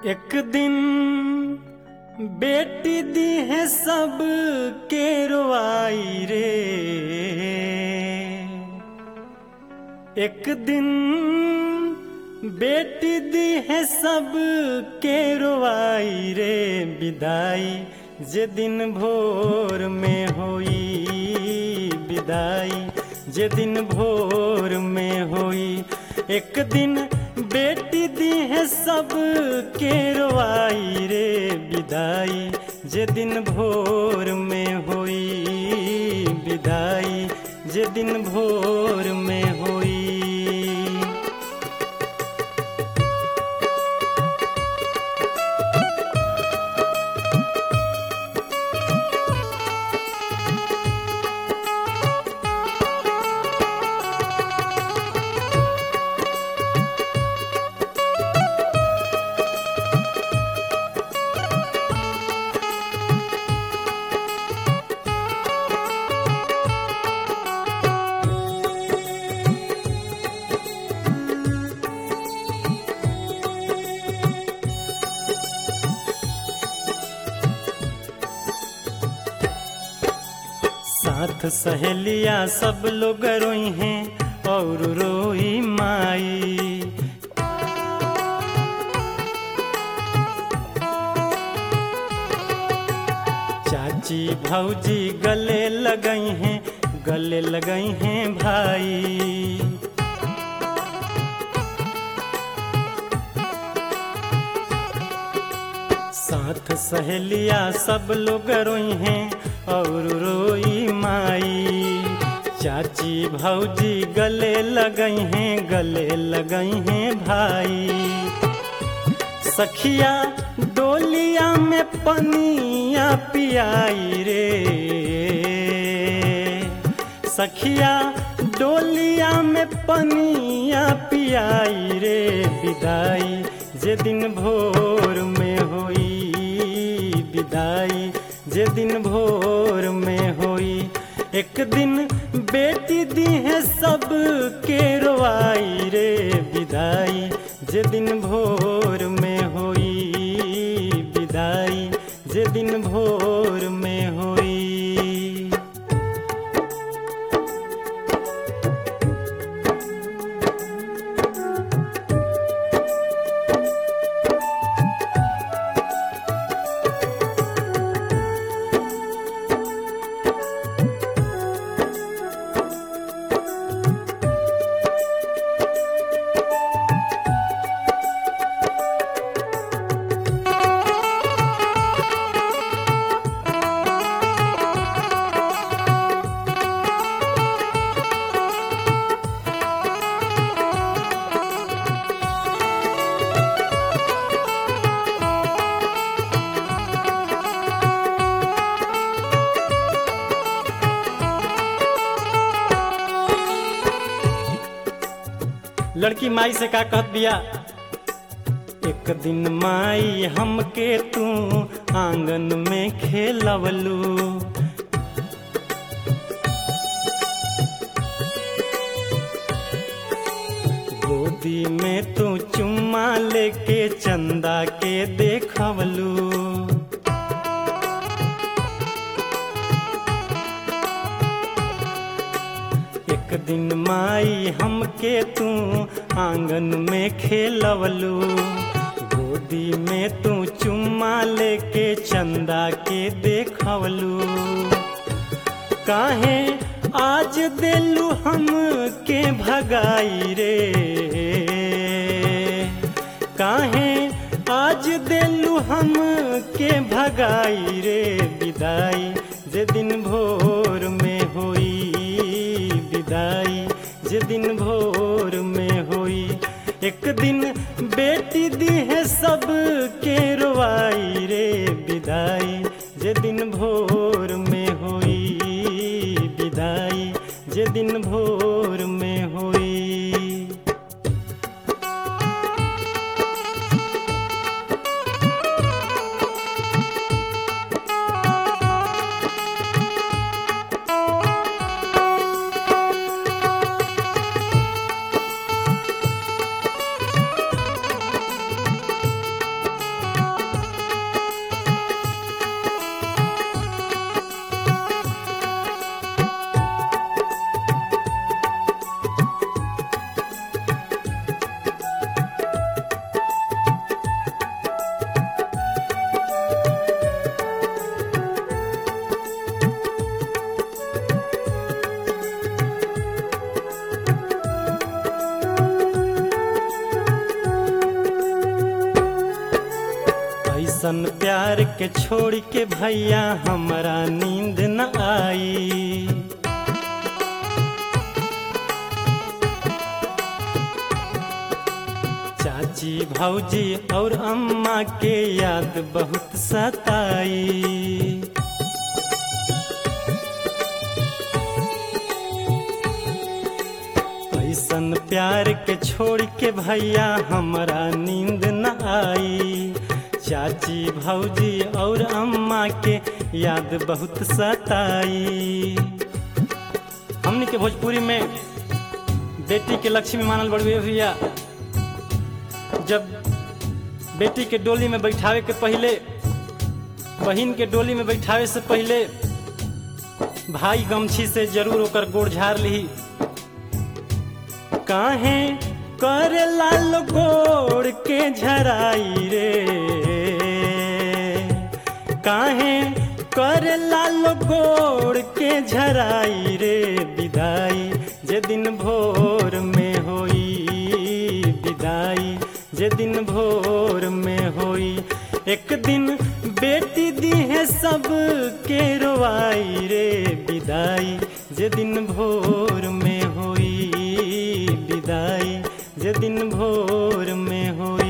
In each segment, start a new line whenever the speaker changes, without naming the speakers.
एक दिन बेटी दी है सब के रोआई रे। एक दिन बेटी दी है सब के रोआई रे। विदाई जे दिन भोर में होई, विदाई जे दिन भोर में होई। एक दिन बेटी दी है सब के रोआई रे। विदाई जे दिन भोर में होई, विदाई जे दिन भोर में होई। साथ सहेलिया सब लोग रोई हैं और रोई माई। चाची भौजी गले लगई हैं, गले लगई हैं भाई। साथ सहेलिया सब लोग रोई हैं और रोई माई। चाची भौजी गले लगई हैं, गले लगई हैं भाई। सखिया डोलिया में पनिया पियाई रे। सखिया डोलिया में पनिया पियाई रे। विदाई जे दिन भोर में होई, विदाई जे दिन भोर में होई। एक दिन बेटी दी है सब के रोआई रे। विदाई जे दिन भोर में होई, विदाई जे दिन भोर में होई। लड़की माई से का कहत बिया। एक दिन माई हमके तू आंगन में खेलवलू। गोदी में तू चुम्मा लेके चंदा के देखवलू। एक दिन माई हमके तू आंगन में खेलवलू। गोदी में तू चुम्मा लेके चंदा के देखवलू। काहे आज देलू हम के भगाई रे। काहे आज देलू हम के भगाई रे। विदाई जे दिन भोर में होई, विदाई जे दिन भोर में होई। एक दिन बेटी दी है सब के रोआई रे। विदाई जे दिन भोर में होई, विदाई जे दिन भोर में होई। ऐसन प्यार के छोड़ के भैया हमरा नींद न आई। चाची भौजी और अम्मा के याद बहुत सताई। ऐसन प्यार के छोड़ के भैया हमरा नींद न आई। चाची भौजी और अम्मा के याद बहुत सताई। हमनी के भोजपुरी में बेटी के लक्ष्मी मानल बड़ुए भैया। जब बेटी के डोली में बैठावे के पहले, बहिन के डोली में बैठावे से पहले भाई गमछी से जरूर ओकर गोड़ झाड़ ली। काहे करे लाल गोड़ के झराई रे, काहे करे लाल गोड़ के झराई रे। विदाई जे दिन भोर में होई, विदाई जे दिन भोर में होई। एक दिन बेटी दी है सब के रोवाई रे। विदाई जे दिन भोर में होई, विदाई जे दिन भोर में होई।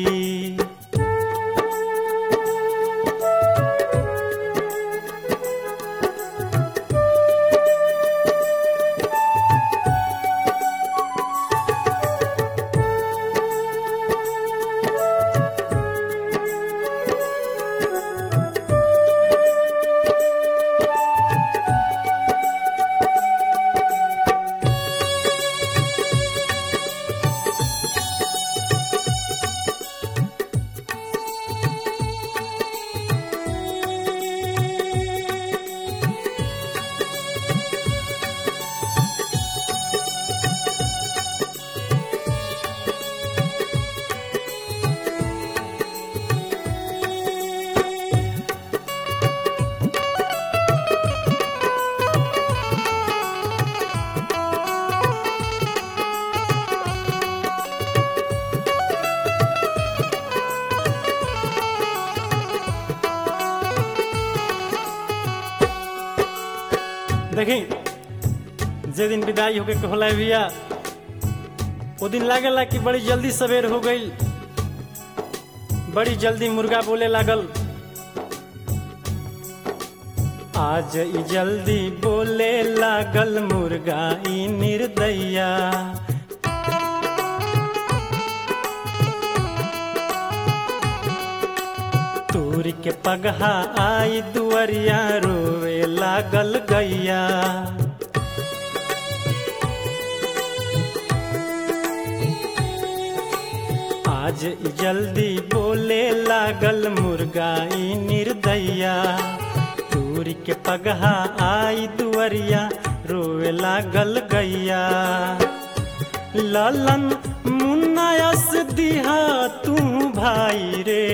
देखी जे दिन विदाई होके कहला भैया, वो दिन लागला कि बड़ी जल्दी सवेर हो गई। बड़ी जल्दी मुर्गा बोले लागल। आज ई जल्दी बोले लागल मुर्गा ई निर्दया। तूर के पगहा आई दुअरिया रोवे लागल गैया। आज जल्दी बोले लागल मुर्गा ई निर्दया। तूर के पगहा आई दुअरिया रोवे लागल गैया। ललन मुन्नायस दिहा तू भाई रे।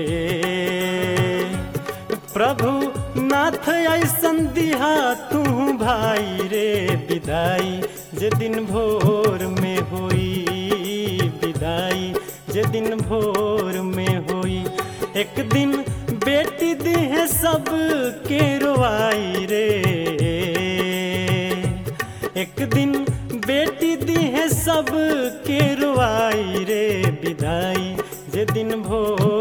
प्रभु नाथ ऐसन दिहा तू भाई रे। विदाई जे दिन भोर में होई, विदाई जे दिन भोर में होई। एक दिन बेटी दी है सब के रोवाई रे। एक दिन बेटी दी है सब के रोवाई रे। विदाई जे दिन भोर